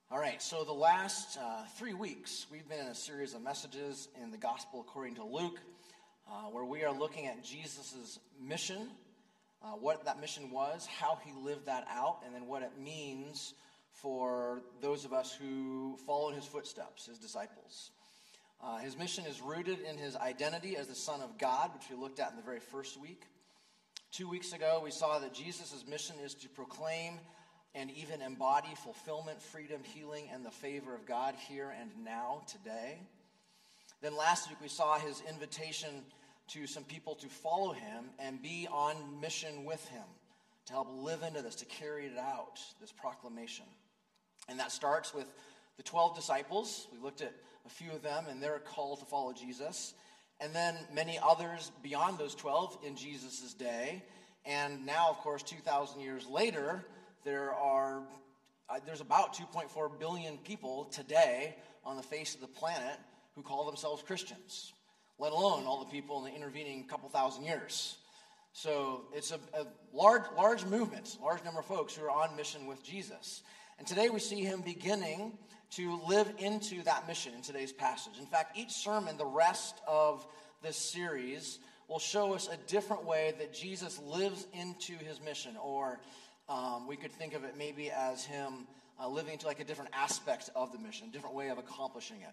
All right, so the last 3 weeks, we've been in a series of messages in the Gospel according to Luke, where we are looking at Jesus' mission, what that mission was, how he lived that out, and then what it means for those of us who followed his footsteps, his disciples. His mission is rooted in his identity as the Son of God, which we looked at in the very first week. 2 weeks ago, we saw that Jesus' mission is to proclaim and even embody fulfillment, freedom, healing, and the favor of God here and now, today. Then last week we saw his invitation to some people to follow him and be on mission with him, to help live into this, to carry it out, this proclamation. And that starts with the 12 disciples. We looked at a few of them and their call to follow Jesus. And then many others beyond those 12 in Jesus' day. And now, of course, 2,000 years later, there's about 2.4 billion people today on the face of the planet who call themselves Christians, let alone all the people in the intervening couple thousand years. So it's a large movement, large number of folks who are on mission with Jesus. And today we see him beginning to live into that mission in today's passage. In fact, each sermon, the rest of this series, will show us a different way that Jesus lives into his mission, or we could think of it maybe as him living into like a different aspect of the mission, a different way of accomplishing it.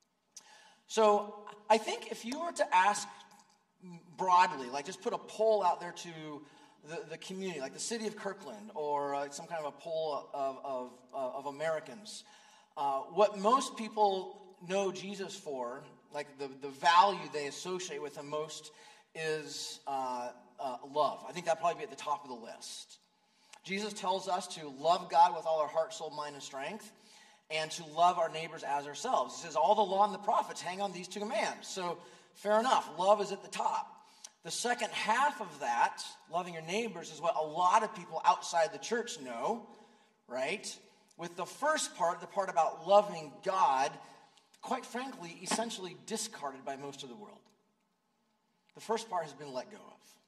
So I think if you were to ask broadly, like just put a poll out there to the community, like the city of Kirkland, or some kind of a poll of Americans, what most people know Jesus for, like the value they associate with him most is love. I think that'd probably be at the top of the list. Jesus tells us to love God with all our heart, soul, mind, and strength, and to love our neighbors as ourselves. He says all the law and the prophets hang on these two commands. So fair enough, love is at the top. The second half of that, loving your neighbors, is what a lot of people outside the church know, right? With the first part, the part about loving God, quite frankly, essentially discarded by most of the world. The first part has been let go of.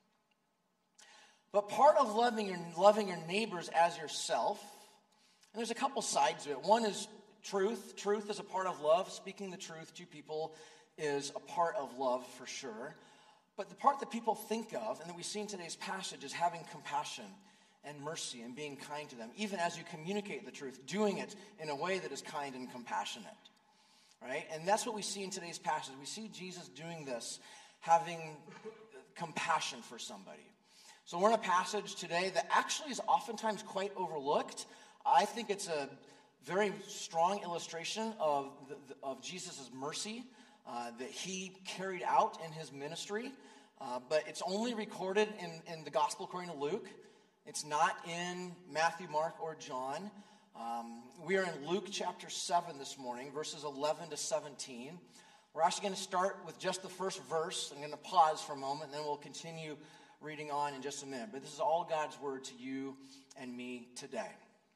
But part of loving your neighbors as yourself, and there's a couple sides to it. One is truth. Truth is a part of love. Speaking the truth to people is a part of love for sure. But the part that people think of, and that we see in today's passage, is having compassion and mercy and being kind to them, even as you communicate the truth, doing it in a way that is kind and compassionate, right? And that's what we see in today's passage. We see Jesus doing this, having compassion for somebody. So we're in a passage today that actually is oftentimes quite overlooked. I think it's a very strong illustration of Jesus' mercy that he carried out in his ministry. But it's only recorded in the Gospel according to Luke. It's not in Matthew, Mark, or John. We are in Luke chapter 7 this morning, verses 11 to 17. We're actually going to start with just the first verse. I'm going to pause for a moment, and then we'll continue reading on in just a minute. But this is all God's word to you and me today.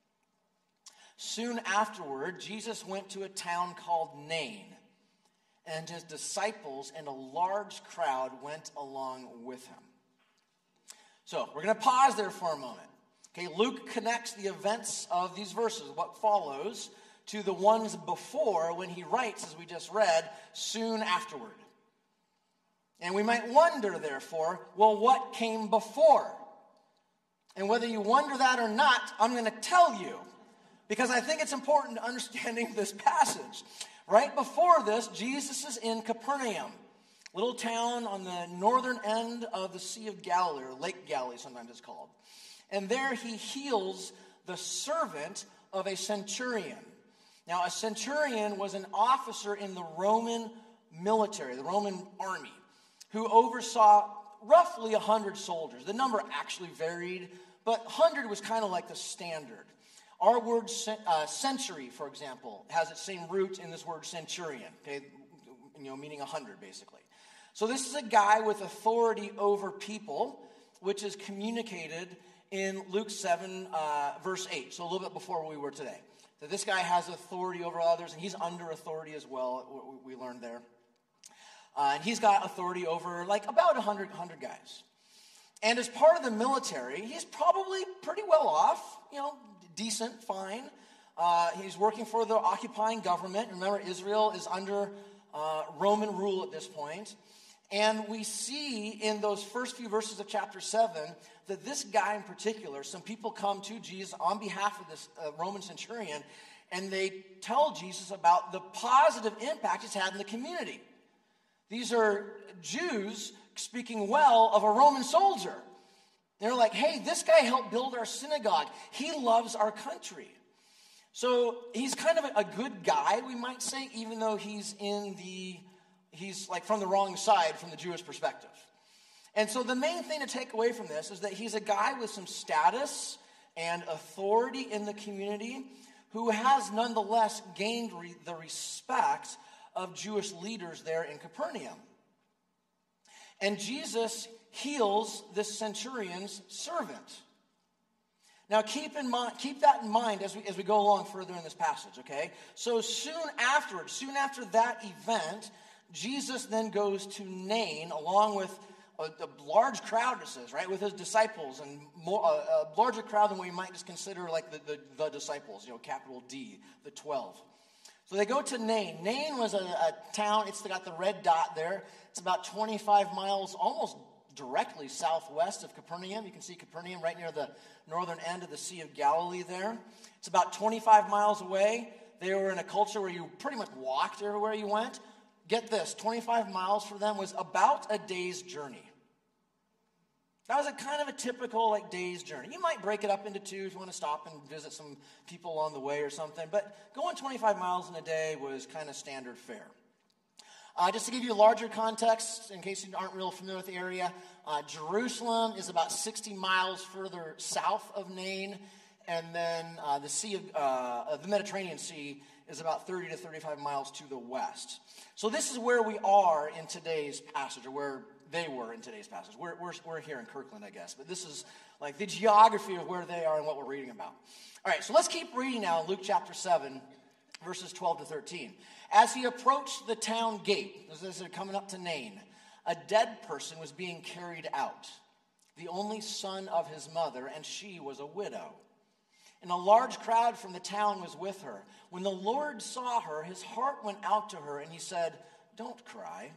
Soon afterward, Jesus went to a town called Nain, and his disciples and a large crowd went along with him. So we're going to pause there for a moment. Okay, Luke connects the events of these verses, what follows, to the ones before when he writes, as we just read, soon afterward. And we might wonder, therefore, well, what came before? And whether you wonder that or not, I'm going to tell you, because I think it's important to understanding this passage. Right before this, Jesus is in Capernaum, a little town on the northern end of the Sea of Galilee, or Lake Galilee sometimes it's called. And there he heals the servant of a centurion. Now, a centurion was an officer in the Roman military, the Roman army, who oversaw roughly 100 soldiers. The number actually varied, but 100 was kind of like the standard. Our word century, for example, has its same root in this word centurion, okay, meaning 100 basically. So this is a guy with authority over people, which is communicated in Luke 7, verse 8, so a little bit before where we were today. That this guy has authority over others, and he's under authority as well, we learned there. And he's got authority over like about 100 guys. And as part of the military, he's probably pretty well off, decent, fine. He's working for the occupying government. Remember, Israel is under Roman rule at this point. And we see in those first few verses of chapter 7 that this guy in particular, some people come to Jesus on behalf of this Roman centurion, and they tell Jesus about the positive impact he's had in the community. These are Jews speaking well of a Roman soldier. They're like, hey, this guy helped build our synagogue. He loves our country. So he's kind of a good guy, we might say, even though he's like from the wrong side from the Jewish perspective. And so the main thing to take away from this is that he's a guy with some status and authority in the community who has nonetheless gained the respect of Jewish leaders there in Capernaum. And Jesus heals this centurion's servant. Now keep that in mind as we go along further in this passage, okay? So soon after that event, Jesus then goes to Nain along with a large crowd, it says, right, with his disciples, and a larger crowd than what you might just consider like the disciples, capital D, the 12. So they go to Nain. Nain was a town. It's got the red dot there. It's about 25 miles, almost directly southwest of Capernaum. You can see Capernaum right near the northern end of the Sea of Galilee there. It's about 25 miles away. They were in a culture where you pretty much walked everywhere you went. Get this, 25 miles for them was about a day's journey. That was a kind of a typical day's journey. You might break it up into two if you want to stop and visit some people on the way or something, but going 25 miles in a day was kind of standard fare. Just to give you a larger context, in case you aren't real familiar with the area, Jerusalem is about 60 miles further south of Nain, and then the Mediterranean Sea is about 30 to 35 miles to the west. So this is where we are in today's passage, or where they were in today's passage. We're here in Kirkland, I guess, but this is like the geography of where they are and what we're reading about. All right, so let's keep reading now in Luke chapter 7, verses 12 to 13. As he approached the town gate, as they're coming up to Nain, a dead person was being carried out, the only son of his mother, and she was a widow. And a large crowd from the town was with her. When the Lord saw her, his heart went out to her, and he said, "Don't cry."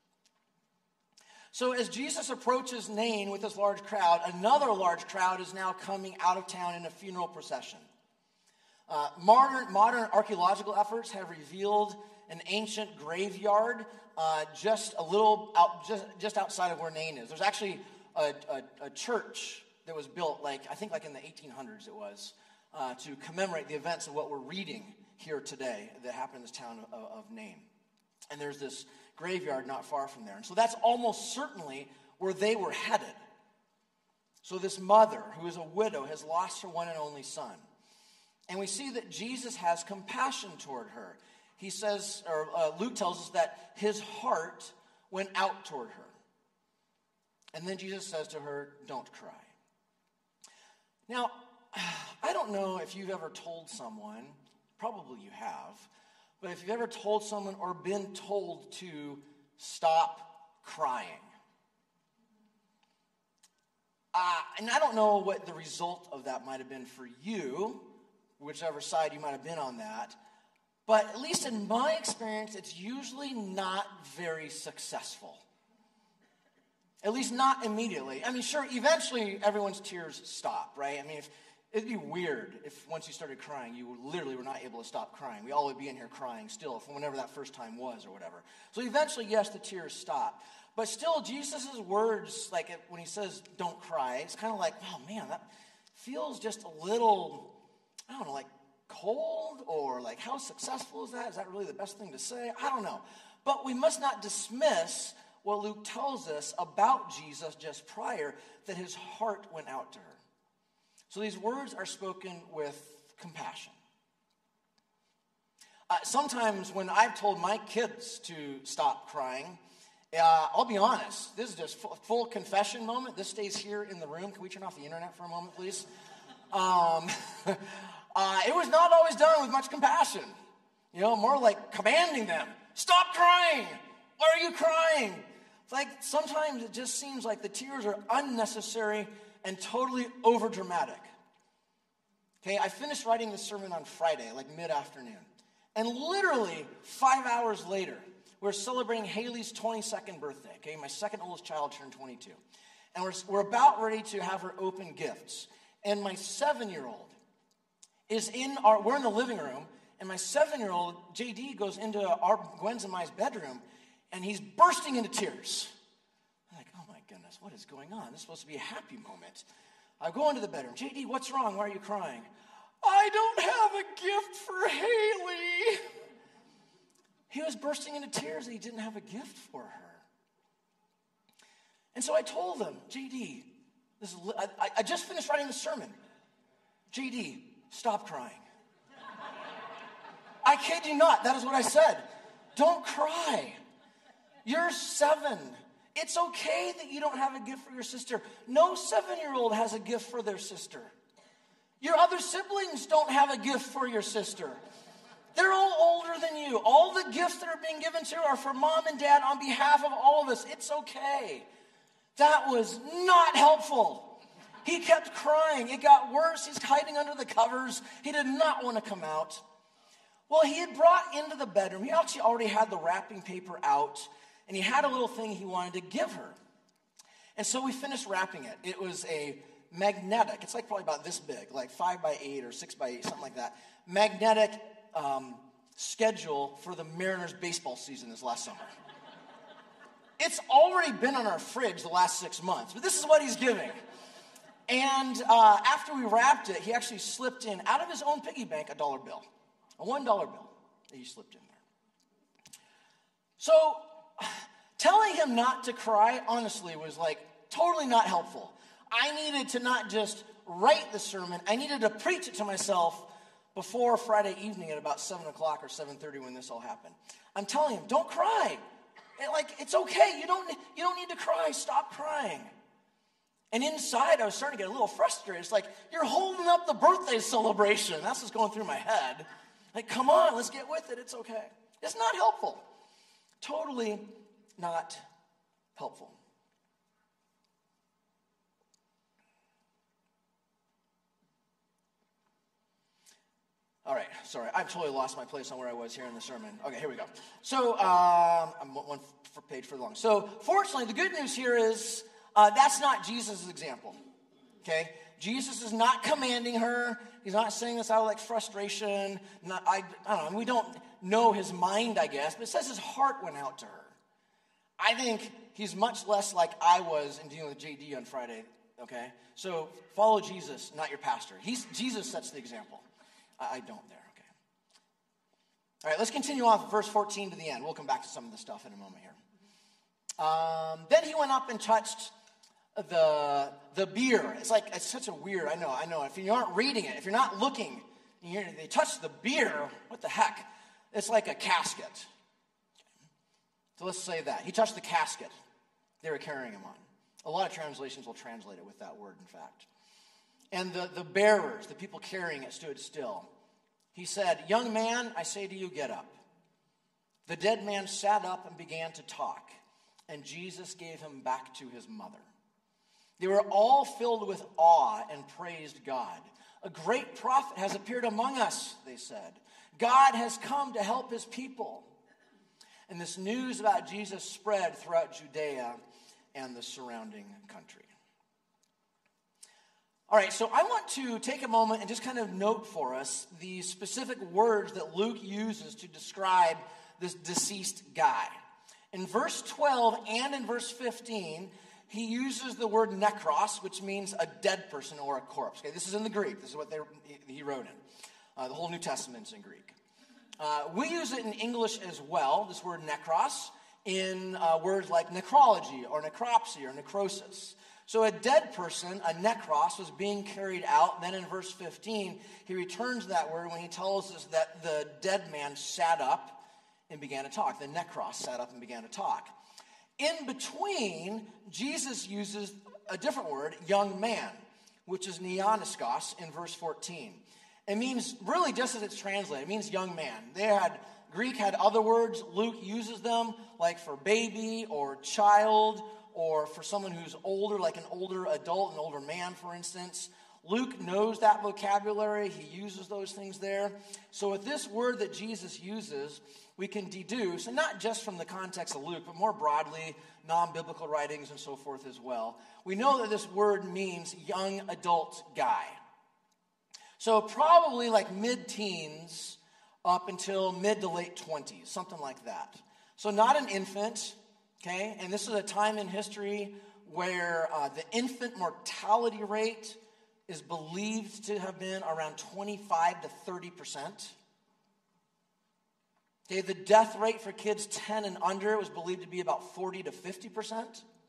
So as Jesus approaches Nain with this large crowd, another large crowd is now coming out of town in a funeral procession. Modern archaeological efforts have revealed an ancient graveyard just outside of where Nain is. There's actually a church that was built, I think in the 1800s it was, to commemorate the events of what we're reading here today that happened in this town of Nain. And there's this graveyard not far from there. And so that's almost certainly where they were headed. So this mother, who is a widow, has lost her one and only son. And we see that Jesus has compassion toward her. He says, or Luke tells us that his heart went out toward her. And then Jesus says to her, "Don't cry." Now, I don't know if you've ever told someone, probably you have, but if you've ever told someone or been told to stop crying. And I don't know what the result of that might have been for you, whichever side you might have been on that. But at least in my experience, it's usually not very successful. At least not immediately. I mean, sure, eventually everyone's tears stop, right? I mean, it'd be weird if once you started crying, you literally were not able to stop crying. We all would be in here crying still from whenever that first time was or whatever. So eventually, yes, the tears stop. But still, Jesus' words, when he says, "Don't cry," it's kind of like, oh man, that feels just a little, I don't know, cold, or how successful is that? Is that really the best thing to say? I don't know. But we must not dismiss what Luke tells us about Jesus just prior, that his heart went out to her. So these words are spoken with compassion. Sometimes when I've told my kids to stop crying, I'll be honest, this is just full confession moment. This stays here in the room. Can we turn off the internet for a moment, please? It was not always done with much compassion. More like commanding them, "Stop crying! Why are you crying?" It's sometimes it just seems like the tears are unnecessary and totally overdramatic. Okay, I finished writing the sermon on Friday, like mid-afternoon. And literally 5 hours later, we're celebrating Haley's 22nd birthday. Okay, my second oldest child turned 22. And we're about ready to have her open gifts. And my 7-year-old we're in the living room, and my 7-year-old, JD, goes into Gwen's and my bedroom, and he's bursting into tears. I'm like, oh my goodness, what is going on? This is supposed to be a happy moment. I go into the bedroom. JD, what's wrong? Why are you crying? I don't have a gift for Haley. He was bursting into tears and he didn't have a gift for her. And so I told him, JD, I just finished writing the sermon. JD, stop crying. I kid you not, that is what I said. Don't cry. You're 7. It's okay that you don't have a gift for your sister. No 7-year-old has a gift for their sister. Your other siblings don't have a gift for your sister. They're all older than you. All the gifts that are being given to you are for mom and dad on behalf of all of us. It's okay. That was not helpful. He kept crying. It got worse. He's hiding under the covers. He did not want to come out. Well, he had brought into the bedroom. He actually already had the wrapping paper out, and he had a little thing he wanted to give her. And so we finished wrapping it. It was a magnetic. It's like probably about this big, like 5x8 or 6x8, something like that. Magnetic schedule for the Mariners baseball season this last summer. It's already been on our fridge the last 6 months, but this is what he's giving. And after we wrapped it, he actually slipped in, out of his own piggy bank, a $1 bill. A $1 bill that he slipped in there. So telling him not to cry, honestly, was like totally not helpful. I needed to not just write the sermon, I needed to preach it to myself before Friday evening at about 7 o'clock or 7:30 when this all happened. I'm telling him, don't cry. It's okay. You don't need to cry. Stop crying. And inside, I was starting to get a little frustrated. It's like, you're holding up the birthday celebration. That's what's going through my head. Like, come on, let's get with it. It's okay. It's not helpful. Totally not helpful. All right, sorry, I've totally lost my place on where I was here in the sermon. Okay, here we go. So, I'm one page further along. So, fortunately, the good news here is that's not Jesus' example, okay? Jesus is not commanding her. He's not saying this out of, like, frustration. I don't know, we don't know his mind, I guess, but it says his heart went out to her. I think he's much less like I was in dealing with JD on Friday, okay? So, follow Jesus, not your pastor. Jesus sets the example. I don't there, okay. All right, let's continue off verse 14 to the end. We'll come back to some of the stuff in a moment here. Then he went up and touched the bier. It's such a weird, I know. If you aren't reading it, if you're not looking, they touched the bier, what the heck? It's like a casket. So let's say that. He touched the casket they were carrying him on. A lot of translations will translate it with that word, in fact. And the bearers, the people carrying it, stood still. He said, "Young man, I say to you, get up." The dead man sat up and began to talk, and Jesus gave him back to his mother. They were all filled with awe and praised God. "A great prophet has appeared among us," they said. "God has come to help his people." And this news about Jesus spread throughout Judea and the surrounding country. All right, so I want to take a moment and just kind of note for us the specific words that Luke uses to describe this deceased guy. In verse 12 and in verse 15, he uses the word nekros, which means a dead person or a corpse. Okay, this is in the Greek. This is what he wrote in. The whole New Testament's in Greek. We use it in English as well, this word nekros, in words like necrology or necropsy or necrosis. So a dead person, a nekros, was being carried out. Then in verse 15, he returns to that word when he tells us that the dead man sat up and began to talk. The nekros sat up and began to talk. In between, Jesus uses a different word, young man, which is neoniskos in verse 14. It means, really just as it's translated, it means young man. Greek had other words. Luke uses them, like for baby or child, or for someone who's older, like an older adult, an older man, for instance. Luke knows that vocabulary. He uses those things there. So with this word that Jesus uses, we can deduce, and not just from the context of Luke, but more broadly, non-biblical writings and so forth as well. We know that this word means young adult guy. So probably like mid-teens up until mid to late 20s, something like that. So not an infant, okay? And this is a time in history where the infant mortality rate is believed to have been around 25 to 30%. Okay, the death rate for kids 10 and under was believed to be about 40 to 50%.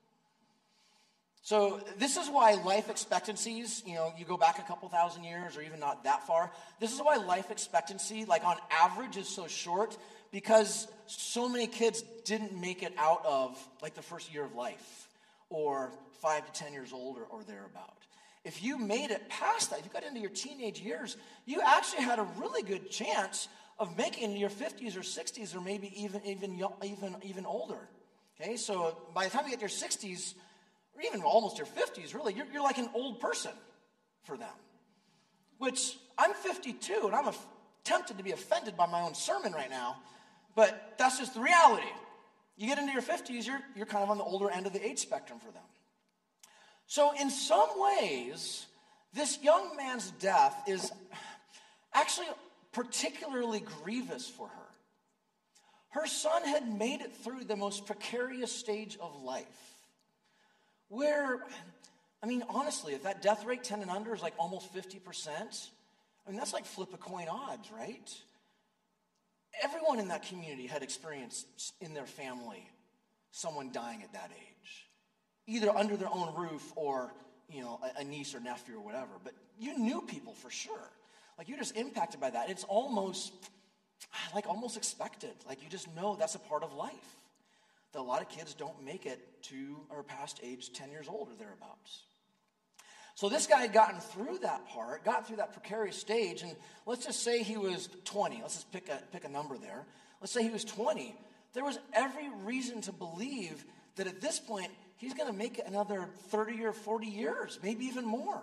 So this is why life expectancies, you go back a couple thousand years or even not that far. This is why life expectancy, like on average, is so short, because so many kids didn't make it out of like the first year of life or 5 to 10 years old or thereabout. If you made it past that, if you got into your teenage years, you actually had a really good chance of making it in your 50s or 60s or maybe even older. Okay, so by the time you get your 60s, or even almost your 50s, really, you're like an old person for them. Which, I'm 52, and I'm tempted to be offended by my own sermon right now, but that's just the reality. You get into your 50s, you're kind of on the older end of the age spectrum for them. So in some ways, this young man's death is actually particularly grievous for her. Her son had made it through the most precarious stage of life. Where, honestly, if that death rate 10 and under is like almost 50%, that's like flip a coin odds, right? Everyone in that community had experienced in their family someone dying at that age. Either under their own roof or, a niece or nephew or whatever. But you knew people for sure. Like, you're just impacted by that. It's almost expected. Like, you just know that's a part of life. That a lot of kids don't make it to or past age 10 years old or thereabouts. So this guy had gotten through that precarious stage, and let's just say he was 20. Let's just pick a number there. Let's say he was 20. There was every reason to believe that at this point, he's going to make it another 30 or 40 years, maybe even more.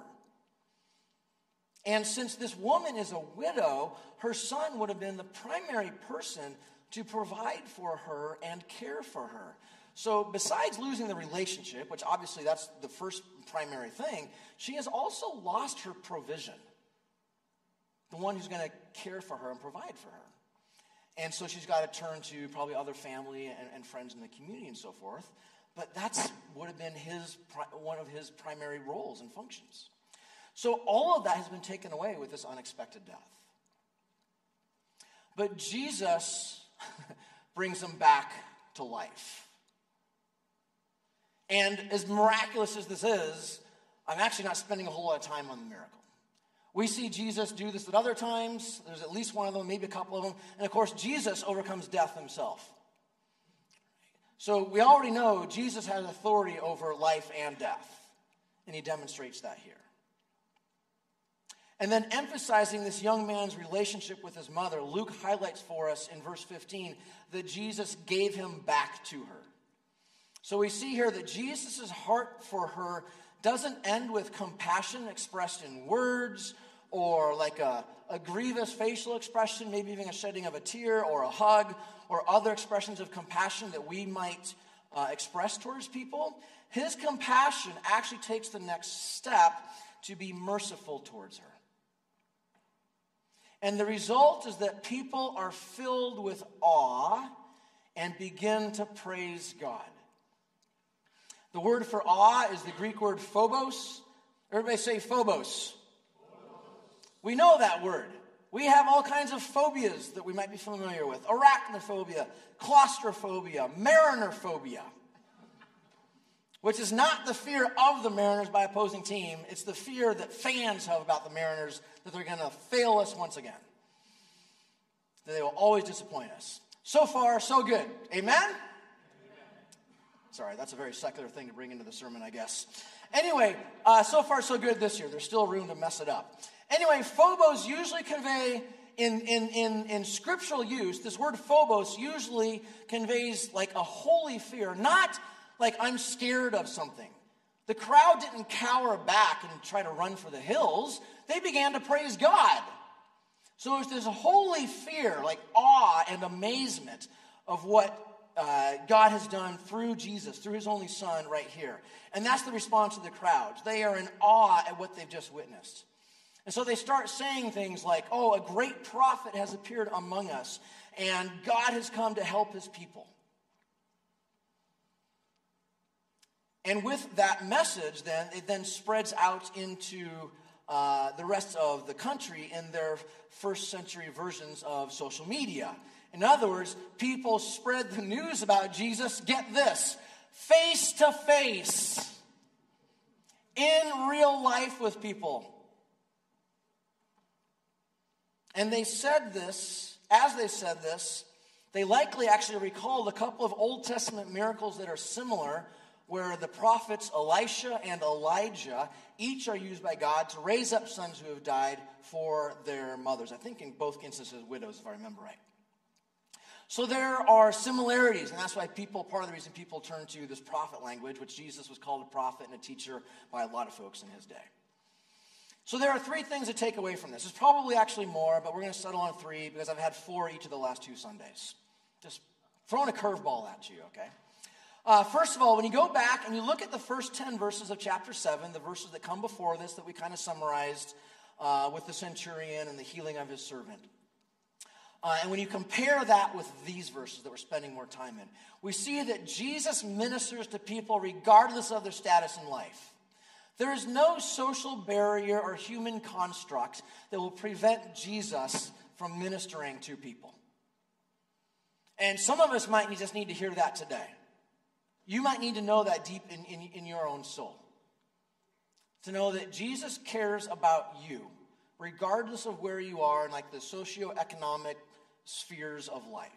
And since this woman is a widow, her son would have been the primary person to provide for her and care for her. So besides losing the relationship, which obviously that's the first primary thing, she has also lost her provision. The one who's going to care for her and provide for her. And so she's got to turn to probably other family and friends in the community and so forth. But that's would have been one of his primary roles and functions. So all of that has been taken away with this unexpected death. But Jesus brings him back to life. And as miraculous as this is, I'm actually not spending a whole lot of time on the miracle. We see Jesus do this at other times. There's at least one of them, maybe a couple of them. And of course, Jesus overcomes death himself. So we already know Jesus has authority over life and death. And he demonstrates that here. And then emphasizing this young man's relationship with his mother, Luke highlights for us in verse 15 that Jesus gave him back to her. So we see here that Jesus' heart for her doesn't end with compassion expressed in words or like a grievous facial expression, maybe even a shedding of a tear or a hug or other expressions of compassion that we might express towards people. His compassion actually takes the next step to be merciful towards her. And the result is that people are filled with awe and begin to praise God. The word for awe is the Greek word phobos. Everybody say phobos. We know that word. We have all kinds of phobias that we might be familiar with. Arachnophobia, claustrophobia, mariner-phobia. Which is not the fear of the Mariners by opposing team. It's the fear that fans have about the Mariners that they're going to fail us once again. That they will always disappoint us. So far, so good. Amen? Amen? Sorry, that's a very secular thing to bring into the sermon, I guess. Anyway, so far, so good this year. There's still room to mess it up. Anyway, phobos usually convey, in scriptural use, this word phobos usually conveys like a holy fear, not like I'm scared of something. The crowd didn't cower back and try to run for the hills. They began to praise God. So there's this holy fear, like awe and amazement of what God has done through Jesus, through his only son right here. And that's the response of the crowds. They are in awe at what they've just witnessed. And so they start saying things like, oh, a great prophet has appeared among us, and God has come to help his people. And with that message, then, it then spreads out into the rest of the country in their first century versions of social media. In other words, people spread the news about Jesus, get this, face to face, in real life with people. And they said this, as they said this, they likely actually recalled a couple of Old Testament miracles that are similar, where the prophets Elisha and Elijah each are used by God to raise up sons who have died for their mothers. I think in both instances, widows, if I remember right. So there are similarities, and that's why part of the reason people turn to this prophet language, which Jesus was called a prophet and a teacher by a lot of folks in his day. So there are three things to take away from this. There's probably actually more, but we're going to settle on three because I've had four each of the last 2 Sundays. Just throwing a curveball at you, okay? First of all, when you go back and you look at the first 10 verses of chapter 7, the verses that come before this that we kind of summarized with the centurion and the healing of his servant. And when you compare that with these verses that we're spending more time in, we see that Jesus ministers to people regardless of their status in life. There is no social barrier or human construct that will prevent Jesus from ministering to people. And some of us might just need to hear that today. You might need to know that deep in your own soul. To know that Jesus cares about you, regardless of where you are in like the socioeconomic spheres of life.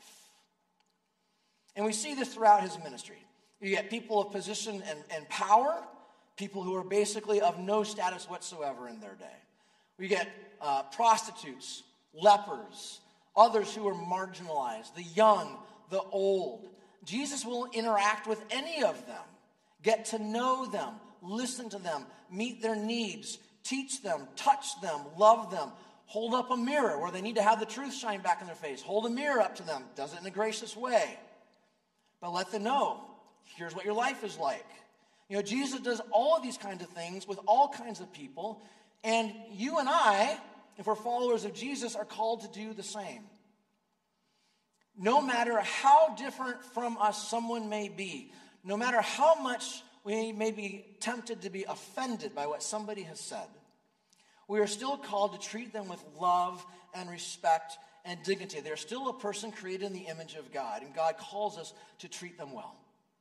And we see this throughout his ministry. You get people of position and power, people who are basically of no status whatsoever in their day. We get prostitutes, lepers, others who are marginalized, the young, the old. Jesus will interact with any of them, get to know them, listen to them, meet their needs, teach them, touch them, love them, hold up a mirror where they need to have the truth shine back in their face. Hold a mirror up to them, does it in a gracious way. But let them know, here's what your life is like. You know, Jesus does all of these kinds of things with all kinds of people, and you and I, if we're followers of Jesus, are called to do the same. No matter how different from us someone may be, no matter how much we may be tempted to be offended by what somebody has said, we are still called to treat them with love and respect and dignity. They're still a person created in the image of God, and God calls us to treat them well.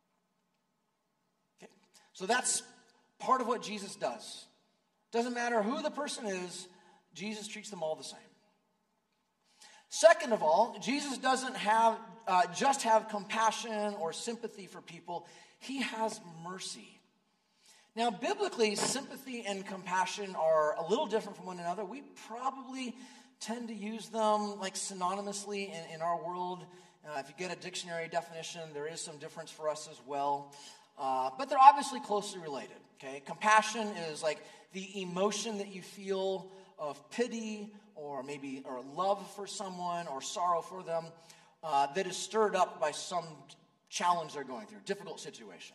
Okay? So that's part of what Jesus does. Doesn't matter who the person is, Jesus treats them all the same. Second of all, Jesus doesn't just have compassion or sympathy for people. He has mercy. Now, biblically, sympathy and compassion are a little different from one another. We probably tend to use them like synonymously in our world. If you get a dictionary definition, there is some difference for us as well. But they're obviously closely related. Okay, compassion is like the emotion that you feel of pity or love for someone or sorrow for them that is stirred up by some challenge they're going through, difficult situation.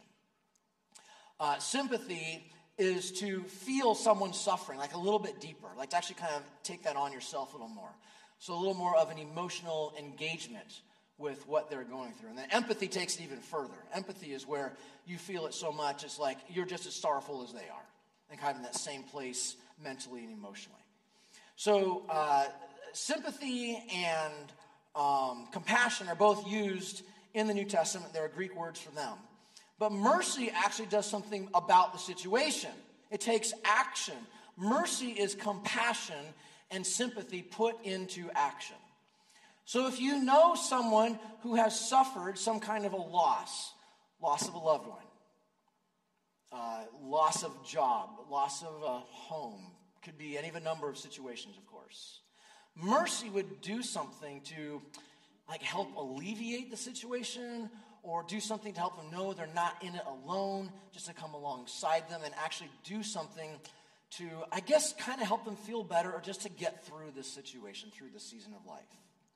Sympathy is to feel someone suffering, like a little bit deeper, like to actually kind of take that on yourself a little more. So a little more of an emotional engagement with what they're going through. And then empathy takes it even further. Empathy is where you feel it so much, it's like you're just as sorrowful as they are, and kind of in that same place mentally and emotionally. So sympathy and compassion are both used in the New Testament. There are Greek words for them. But mercy actually does something about the situation. It takes action. Mercy is compassion and sympathy put into action. So if you know someone who has suffered some kind of a loss of a loved one, loss of job, loss of a home, could be any of a number of situations, of course. Mercy would do something to like help alleviate the situation or do something to help them know they're not in it alone, just to come alongside them and actually do something to, I guess, kind of help them feel better or just to get through this situation, through this season of life.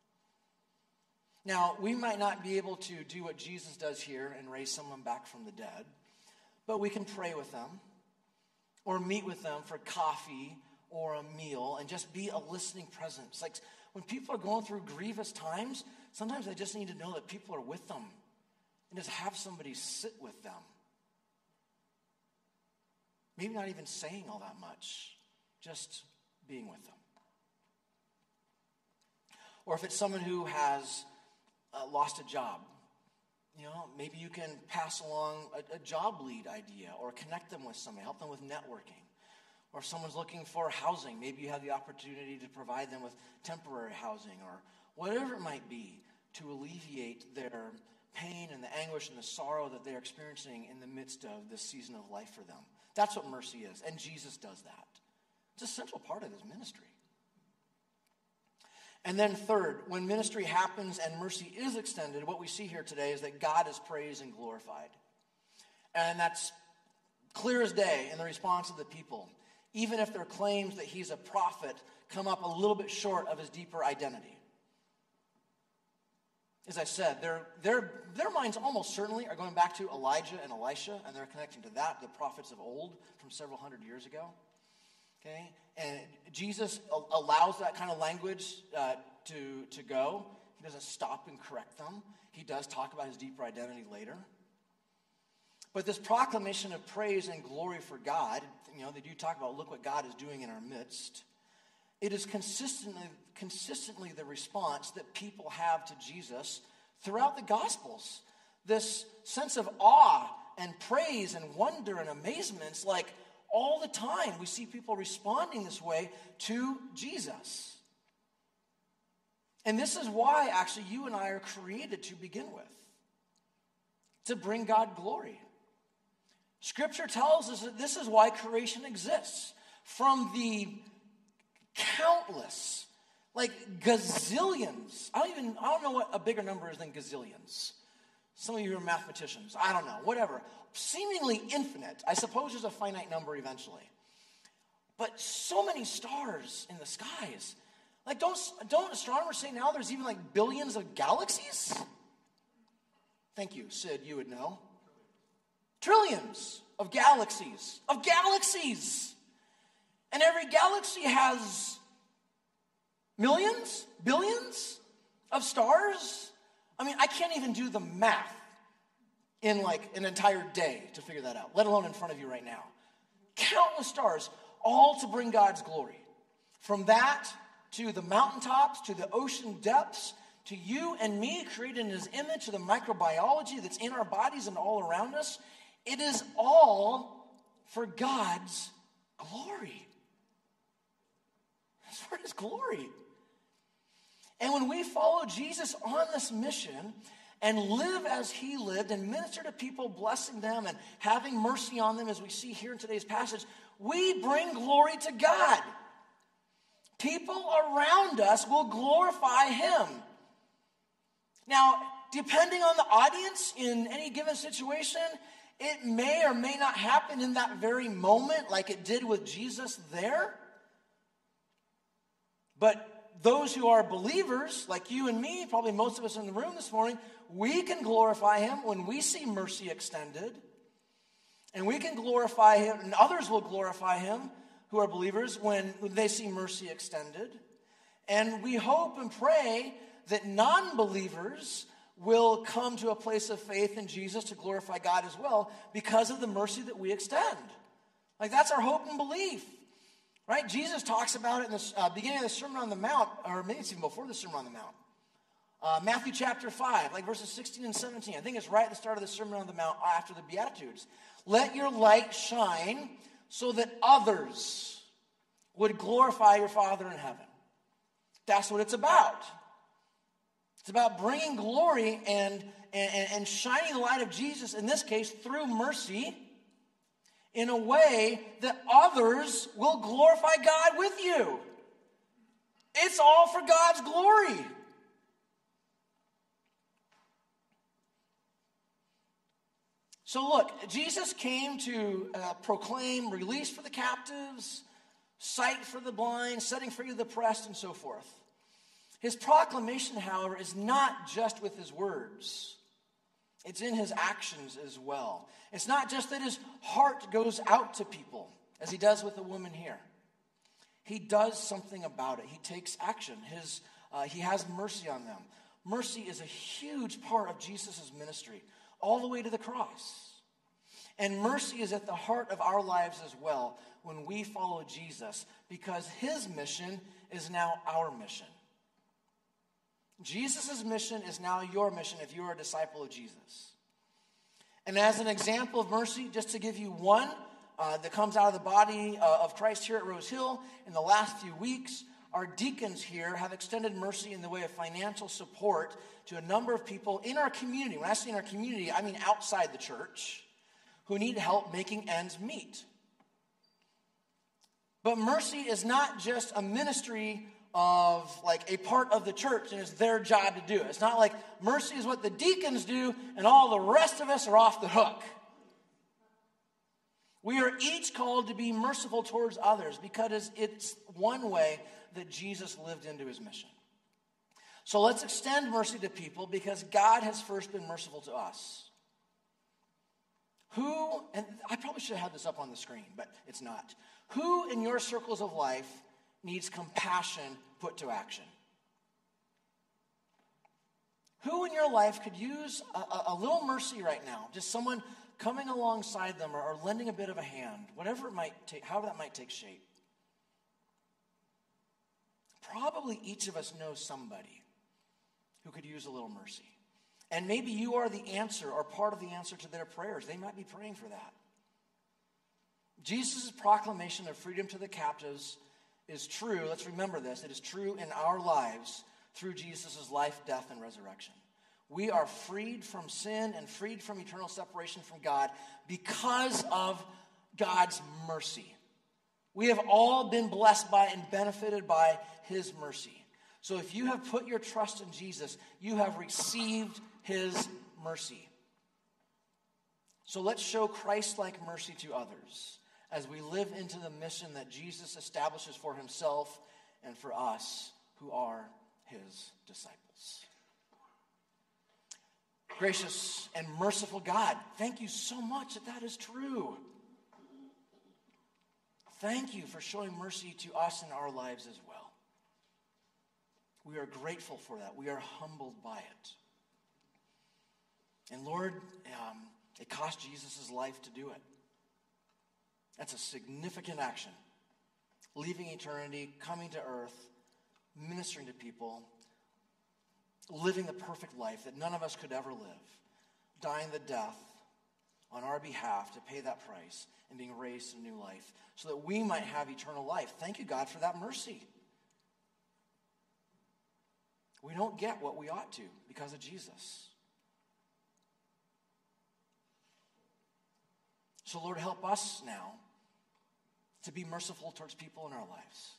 Now, we might not be able to do what Jesus does here and raise someone back from the dead, but we can pray with them or meet with them for coffee or a meal and just be a listening presence. Like when people are going through grievous times, sometimes they just need to know that people are with them and just have somebody sit with them. Maybe not even saying all that much, just being with them. Or if it's someone who has lost a job, maybe you can pass along a job lead idea or connect them with somebody, help them with networking. Or if someone's looking for housing, maybe you have the opportunity to provide them with temporary housing or whatever it might be to alleviate their pain and the anguish and the sorrow that they're experiencing in the midst of this season of life for them. That's what mercy is, and Jesus does that. It's a central part of his ministry. And then third, when ministry happens and mercy is extended, what we see here today is that God is praised and glorified. And that's clear as day in the response of the people, even if their claims that he's a prophet come up a little bit short of his deeper identity. As I said, their minds almost certainly are going back to Elijah and Elisha, and they're connecting to that, the prophets of old from several hundred years ago. Okay, and Jesus allows that kind of language to go. He doesn't stop and correct them. He does talk about his deeper identity later. But this proclamation of praise and glory for God, they do talk about, look what God is doing in our midst. It is consistently the response that people have to Jesus throughout the Gospels. This sense of awe and praise and wonder and amazement. It's like all the time we see people responding this way to Jesus. And this is why, actually, you and I are created to begin with. To bring God glory. Scripture tells us that this is why creation exists. From the countless, like gazillions. I don't know what a bigger number is than gazillions. Some of you are mathematicians. I don't know, whatever. Seemingly infinite. I suppose there's a finite number eventually. But so many stars in the skies. Like, don't astronomers say now there's even like billions of galaxies? Thank you, Sid, you would know. Trillions of galaxies. Of galaxies! And every galaxy has millions, billions of stars. I mean, I can't even do the math in like an entire day to figure that out, let alone in front of you right now. Countless stars, all to bring God's glory. From that to the mountaintops, to the ocean depths, to you and me created in his image, to the microbiology that's in our bodies and all around us. It is all for God's glory. It's for his glory. And when we follow Jesus on this mission and live as he lived and minister to people, blessing them and having mercy on them, as we see here in today's passage, we bring glory to God. People around us will glorify him. Now, depending on the audience in any given situation, it may or may not happen in that very moment like it did with Jesus there. But those who are believers, like you and me, probably most of us in the room this morning, we can glorify him when we see mercy extended. And we can glorify him, and others will glorify him who are believers when they see mercy extended. And we hope and pray that non-believers will come to a place of faith in Jesus to glorify God as well because of the mercy that we extend. Like, that's our hope and belief. Right? Jesus talks about it in the beginning of the Sermon on the Mount, or maybe it's even before the Sermon on the Mount. Matthew chapter 5, like verses 16 and 17. I think it's right at the start of the Sermon on the Mount after the Beatitudes. Let your light shine so that others would glorify your Father in heaven. That's what it's about. It's about bringing glory and shining the light of Jesus, in this case, through mercy, in a way that others will glorify God with you. It's all for God's glory. So look, Jesus came to proclaim release for the captives, sight for the blind, setting free the oppressed, and so forth. His proclamation, however, is not just with his words. It's in his actions as well. It's not just that his heart goes out to people, as he does with the woman here. He does something about it. He takes action. He has mercy on them. Mercy is a huge part of Jesus' ministry, all the way to the cross. And mercy is at the heart of our lives as well when we follow Jesus, because his mission is now our mission. Jesus' mission is now your mission if you are a disciple of Jesus. And as an example of mercy, just to give you one that comes out of the body of Christ here at Rose Hill, in the last few weeks, our deacons here have extended mercy in the way of financial support to a number of people in our community. When I say in our community, I mean outside the church, who need help making ends meet. But mercy is not just a ministry of like a part of the church and it's their job to do it. It's not like mercy is what the deacons do and all the rest of us are off the hook. We are each called to be merciful towards others because it's one way that Jesus lived into his mission. So let's extend mercy to people because God has first been merciful to us. Who, and I probably should have had this up on the screen, but it's not. Who in your circles of life needs compassion put to action? Who in your life could use a little mercy right now? Just someone coming alongside them or lending a bit of a hand, whatever it might take, however that might take shape. Probably each of us knows somebody who could use a little mercy. And maybe you are the answer or part of the answer to their prayers. They might be praying for that. Jesus' proclamation of freedom to the captives is true. Let's remember this. It is true in our lives through Jesus' life, death, and resurrection. We are freed from sin and freed from eternal separation from God because of God's mercy. We have all been blessed by and benefited by his mercy. So if you have put your trust in Jesus, you have received his mercy. So let's show Christ-like mercy to others as we live into the mission that Jesus establishes for himself and for us who are his disciples. Gracious and merciful God, thank you so much that is true. Thank you for showing mercy to us in our lives as well. We are grateful for that. We are humbled by it. And Lord, it cost Jesus' life to do it. That's a significant action. Leaving eternity, coming to earth, ministering to people, living the perfect life that none of us could ever live, dying the death on our behalf to pay that price and being raised to new life so that we might have eternal life. Thank you, God, for that mercy. We don't get what we ought to because of Jesus. So, Lord, help us now to be merciful towards people in our lives.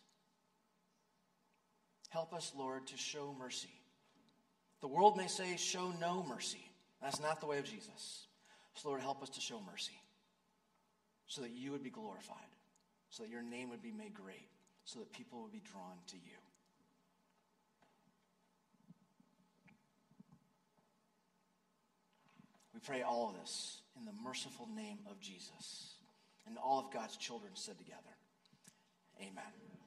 Help us, Lord, to show mercy. The world may say, show no mercy. That's not the way of Jesus. So, Lord, help us to show mercy so that you would be glorified, so that your name would be made great, so that people would be drawn to you. We pray all of this in the merciful name of Jesus. And all of God's children said together, amen.